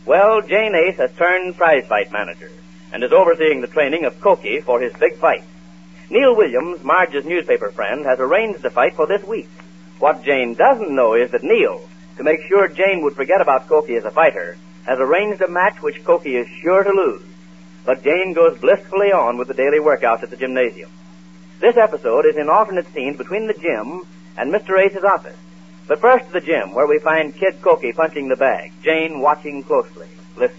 Well, Jane Ace has turned prize fight manager and is overseeing the training of Cokie for his big fight. Neil Williams, Marge's newspaper friend, has arranged the fight for this week. What Jane doesn't know is that Neil, to make sure Jane would forget about Cokie as a fighter, has arranged a match which Cokie is sure to lose. But Jane goes blissfully on with the daily workouts at the gymnasium. This episode is in alternate scenes between the gym and Mr. Ace's office. But first to the gym, where we find Kid Cokie punching the bag, Jane watching closely. Listen.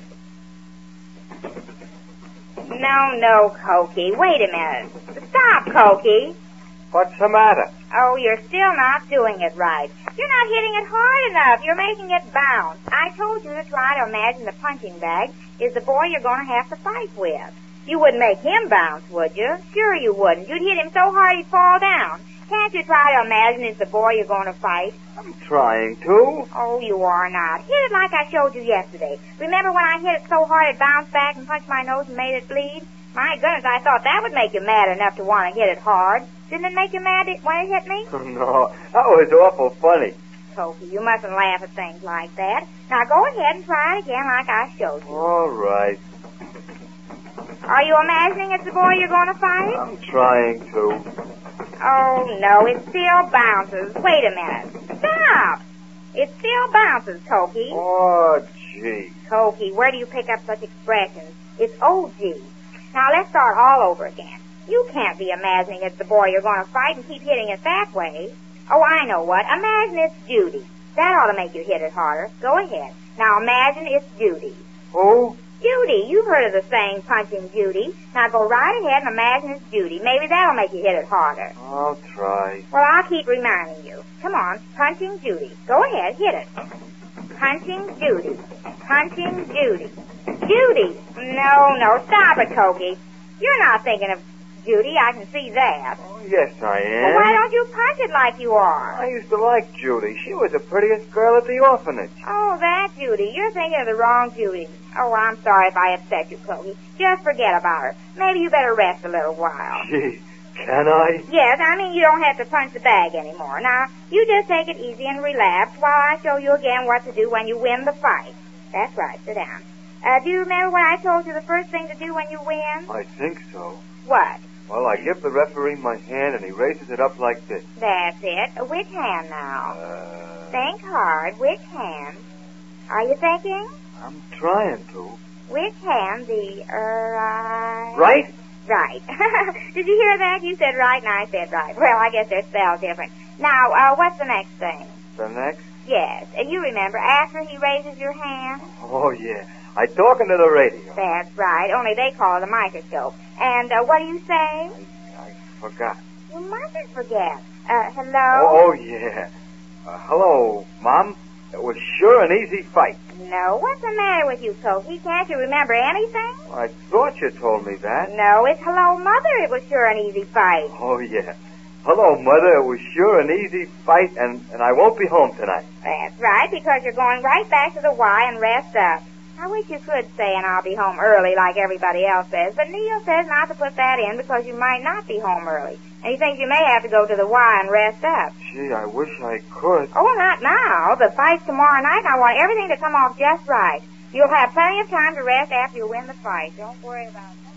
No, Cokie. Wait a minute. Stop, Cokie. What's the matter? Oh, you're still not doing it right. You're not hitting it hard enough. You're making it bounce. I told you to try to imagine the punching bag is the boy you're going to have to fight with. You wouldn't make him bounce, would you? Sure you wouldn't. You'd hit him so hard he'd fall down. Can't you try to imagine it's the boy you're going to fight? I'm trying to. Oh, you are not. Hit it like I showed you yesterday. Remember when I hit it so hard it bounced back and punched my nose and made it bleed? My goodness, I thought that would make you mad enough to want to hit it hard. Didn't it make you mad when it hit me? No, that was awful funny. Cokie, you mustn't laugh at things like that. Now go ahead and try it again like I showed you. All right. Are you imagining it's the boy you're going to fight? I'm trying to. Oh, no, it still bounces. Wait a minute. Stop! It still bounces, Cokie. Oh, gee. Cokie, where do you pick up such expressions? It's O.G. Now, let's start all over again. You can't be imagining it's the boy you're going to fight and keep hitting it that way. Oh, I know what. Imagine it's Judy. That ought to make you hit it harder. Go ahead. Now, imagine it's Judy. Who? Judy. You've heard of the saying, punching Judy. Now, go right ahead and imagine it's Judy. Maybe that'll make you hit it harder. I'll try. Well, I'll keep reminding you. Come on, punching Judy. Go ahead, hit it. Punching Judy. Punching Judy. Judy! No, stop it, Cokie. You're not thinking of Judy, I can see that. Oh, yes, I am. Well, why don't you punch it like you are? I used to like Judy. She was the prettiest girl at the orphanage. Oh, that Judy. You're thinking of the wrong Judy. Oh, I'm sorry if I upset you, Cokie. Just forget about her. Maybe you better rest a little while. Gee, can I? Yes, I mean you don't have to punch the bag anymore. Now, you just take it easy and relax while I show you again what to do when you win the fight. That's right, sit down. Do you remember what I told you the first thing to do when you win? I think so. What? Well, I give the referee my hand and he raises it up like this. That's it. Which hand now? Think hard. Which hand? Are you thinking? I'm trying to. Which hand? The, Right? Right. Did you hear that? You said right and I said right. Well, I guess they're spelled different. Now, what's the next thing? The next? Yes. You remember, after he raises your hand? Oh, yeah. I talk into the radio. That's right. Only they call it a microscope. And what do you say? I forgot. You mustn't forget. Hello? Oh, yeah. Hello, Mom. It was sure an easy fight. No. What's the matter with you, Cokie? Can't you remember anything? I thought you told me that. No, it's hello, Mother. It was sure an easy fight. Oh, yeah. Hello, Mother. It was sure an easy fight, and I won't be home tonight. That's right, because you're going right back to the Y and rest up. I wish you could say, and I'll be home early like everybody else says, but Neil says not to put that in because you might not be home early. And he thinks you may have to go to the Y and rest up. Gee, I wish I could. Oh, not now. The fight's tomorrow night, and I want everything to come off just right. You'll have plenty of time to rest after you win the fight. Don't worry about it.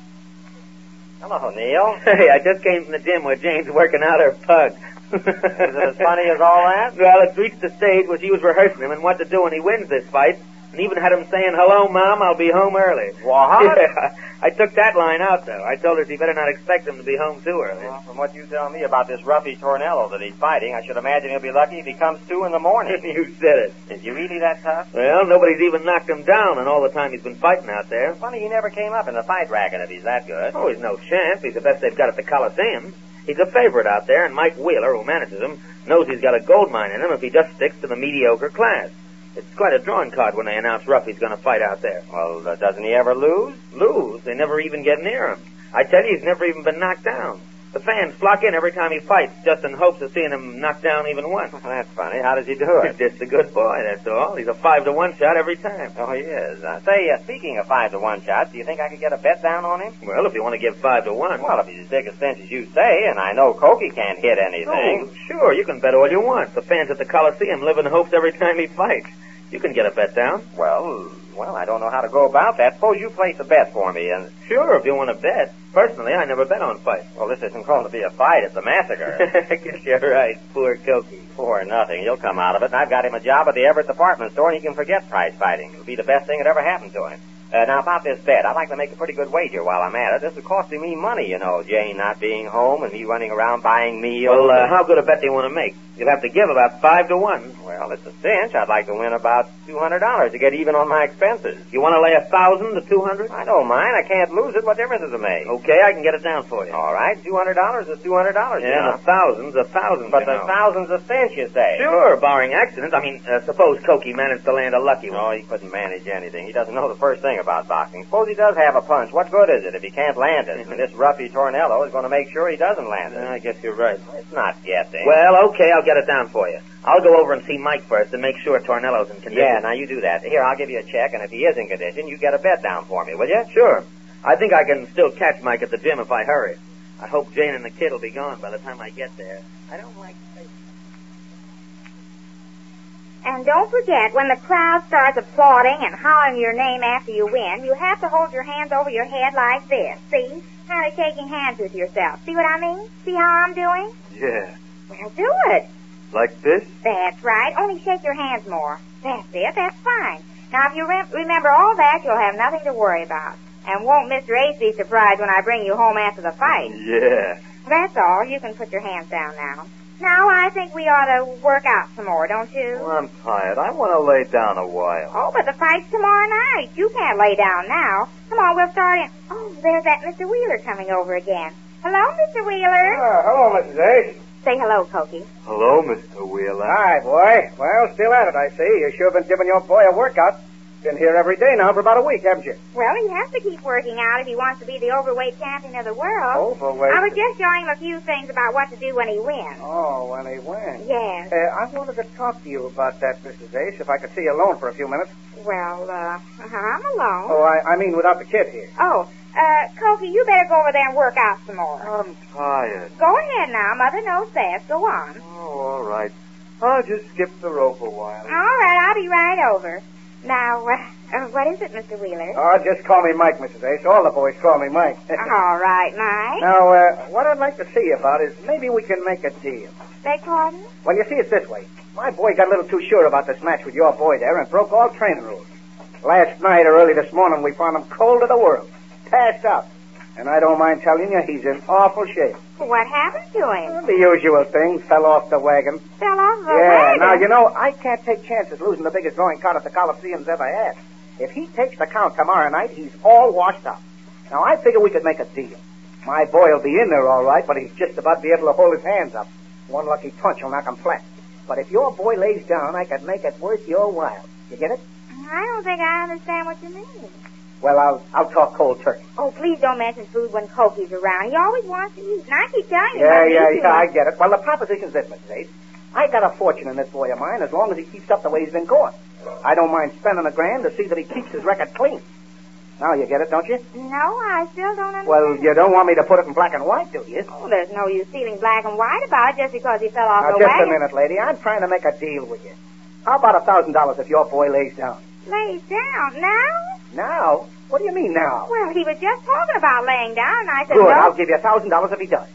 Hello, Neil. Hey, I just came from the gym where Jane's working out her pug. Is it as funny as all that? Well, it's reached the stage where she was rehearsing him and what to do when he wins this fight. And even had him saying, hello, Mom, I'll be home early. What? Yeah, I took that line out, though. I told her she better not expect him to be home too early. Well, from what you tell me about this Ruffy Tornello that he's fighting, I should imagine he'll be lucky if he comes to in the morning. You said it. Is he really that tough? Well, nobody's even knocked him down in all the time he's been fighting out there. Funny he never came up in the fight racket if he's that good. Oh, he's no champ. He's the best they've got at the Coliseum. He's a favorite out there, and Mike Wheeler, who manages him, knows he's got a gold mine in him if he just sticks to the mediocre class. It's quite a drawing card when they announce Ruffy's going to fight out there. Well, doesn't he ever lose? Lose? They never even get near him. I tell you, he's never even been knocked down. The fans flock in every time he fights, just in hopes of seeing him knocked down even once. Well, that's funny. How does he do it? He's just a good boy, that's all. He's a 5-to-1 shot every time. Oh, he is. Speaking of 5-to-1 shots, do you think I could get a bet down on him? Well, if you want to give 5-to-1. Well, if he's as big a cinch as you say, and I know Cokie can't hit anything. Oh, sure, you can bet all you want. The fans at the Coliseum live in hopes every time he fights. You can get a bet down. Well, Well, I don't know how to go about that. Suppose you place a bet for me, and... Sure, if you want to bet. Personally, I never bet on fights. Well, this isn't going to be a fight. It's a massacre. I guess you're right. Poor Cokie. Poor nothing. He'll come out of it, and I've got him a job at the Everett department store, and he can forget prize fighting. It'll be the best thing that ever happened to him. Now, about this bet, I'd like to make a pretty good wager while I'm at it. This is costing me money, you know, Jane not being home and me running around buying meals. Well, how good a bet do you want to make? You'll have to give about 5 to 1. Well, it's a cinch. I'd like to win about $200 to get even on my expenses. You want to lay 1,000 to 200? I don't mind. I can't lose it. What difference does it make? Okay, I can get it down for you. All right, $200 is $200. Yeah, and 1,000's 1,000. But the 1,000's a cinch, you say? Sure, barring accidents. I mean, suppose Cokie managed to land a lucky one. No, he couldn't manage anything. He doesn't know the first thing about boxing. Suppose he does have a punch. What good is it if he can't land it? And this Ruffy Tornello is going to make sure he doesn't land it. I guess you're right. It's not guessing. Well, okay, I'll get it down for you. I'll go over and see Mike first and make sure Tornello's in condition. Yeah, now you do that. Here, I'll give you a check, and if he is in condition, you get a bet down for me, will you? Sure. I think I can still catch Mike at the gym if I hurry. I hope Jane and the kid will be gone by the time I get there. I don't like to... And don't forget, when the crowd starts applauding and hollering your name after you win, you have to hold your hands over your head like this. See? Kind of shaking hands with yourself. See what I mean? See how I'm doing? Yeah. Well, do it. Like this? That's right. Only shake your hands more. That's it. That's fine. Now, if you remember all that, you'll have nothing to worry about. And won't Mr. Ace be surprised when I bring you home after the fight? Yeah. That's all. You can put your hands down now. Now, I think we ought to work out some more, don't you? Well, I'm tired. I want to lay down a while. Oh, but the fight's tomorrow night. You can't lay down now. Come on, we'll start in. Oh, there's that Mr. Wheeler coming over again. Hello, Mr. Wheeler. Hello, Mrs. Ace. Say hello, Cokie. Hello, Mr. Wheeler. Hi, boy. Well, still at it, I see. You sure been giving your boy a workout. Been here every day now for about a week, haven't you? Well, he has to keep working out if he wants to be the overweight champion of the world. Overweight? I was just showing him a few things about what to do when he wins. Oh, when he wins. Yes. I wanted to talk to you about that, Mrs. Ace, if I could see you alone for a few minutes. Well, I'm alone. Oh, I mean without the kid here. Oh, Cokie, you better go over there and work out some more. I'm tired. Go ahead now. Mother knows best. Go on. Oh, all right. I'll just skip the rope a while. All right, I'll be right over. Now, what is it, Mr. Wheeler? Oh, just call me Mike, Mrs. Ace. All the boys call me Mike. All right, Mike. Now, what I'd like to see you about is maybe we can make a deal. Beg pardon? Well, you see, it's this way. My boy got a little too sure about this match with your boy there and broke all training rules. Last night or early this morning, we found him cold to the world. Passed out. And I don't mind telling you, he's in awful shape. What happened to him? The usual thing. Fell off the wagon. Fell off the Yeah, wagon? now, you know, I can't take chances losing the biggest drawing count at the Coliseum's ever had. If he takes the count tomorrow night, he's all washed up. Now, I figure we could make a deal. My boy will be in there all right, but he's just about to be able to hold his hands up. One lucky punch will knock him flat. But if your boy lays down, I could make it worth your while. You get it? I don't think I understand what you mean. Well, I'll talk cold turkey. Oh, please don't mention food when Cokie's around. He always wants to eat, and I keep telling him. Yeah, I get it. Well, the proposition's this, Mrs. Ace. I got a fortune in this boy of mine as long as he keeps up the way he's been going. I don't mind spending $1,000 to see that he keeps his record clean. Now you get it, don't you? No, I still don't understand. Well, you don't want me to put it in black and white, do you? Oh, there's no use feeling black and white about it just because he fell off Now, the just wagon. a minute, lady. I'm trying to make a deal with you. How about $1,000 if your boy lays down? Lays down? Now? Now? What do you mean now? Well, he was just talking about laying down, and I said, Good. no. I'll give you $1,000 if he does.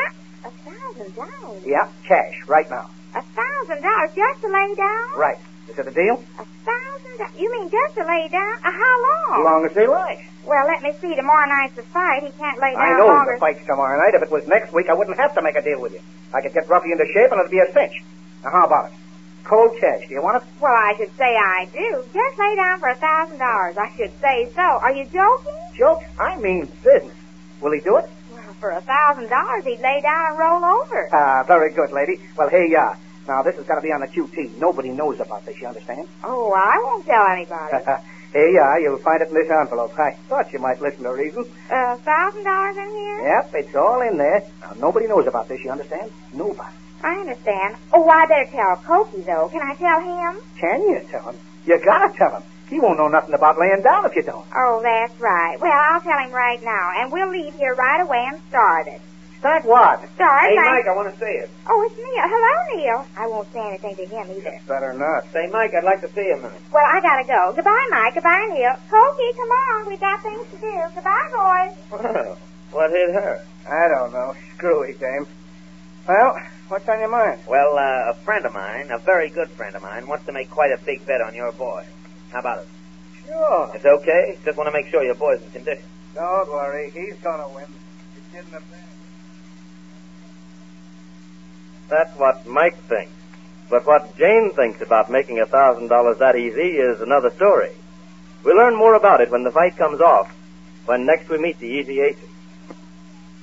$1,000? Yeah, cash, right now. $1,000 just to lay down? Right. Is it a deal? $1,000? You mean just to lay down? How long? As long as they last. Well, let me see. Tomorrow night's the fight. He can't lay down I know longer. the fight's tomorrow night. If it was next week, I wouldn't have to make a deal with you. I could get Ruffy into shape, and it'd be a cinch. Now, how about it? Cold cash. Do you want it? Well, I should say I do. Just lay down for $1,000. I should say so. Are you joking? Joke? I mean business. Will he do it? Well, for $1,000, he'd lay down and roll over. Very good, lady. Well, here you are. Now, this has got to be on the QT. Nobody knows about this, you understand? Oh, I won't tell anybody. Here you are. You'll find it in this envelope. I thought you might listen to reason. $1,000 in here? Yep, it's all in there. Now, nobody knows about this, you understand? Nobody. I understand. Oh, I better tell Cokie, though. Can I tell him? Can you tell him? You gotta tell him. He won't know nothing about laying down if you don't. Oh, that's right. Well, I'll tell him right now, and we'll leave here right away and start it. Start what? Start. Hey, Mike, I want to see you. Oh, it's Neil. Hello, Neil. I won't say anything to him either. Better not. Say, Mike, I'd like to see you a minute. Well, I gotta go. Goodbye, Mike. Goodbye, Neil. Pokey, come on. We got things to do. Goodbye, boys. Well, what hit her? I don't know. Screwy dame. Well, what's on your mind? Well, a friend of mine, a very good friend of mine, wants to make quite a big bet on your boy. How about it? Sure. It's okay? Just want to make sure your boy's in condition. Don't worry. He's gonna win. He's getting a bet. That's what Mike thinks. But what Jane thinks about making $1,000 that easy is another story. We'll learn more about it when the fight comes off, when next we meet the Easy Aces.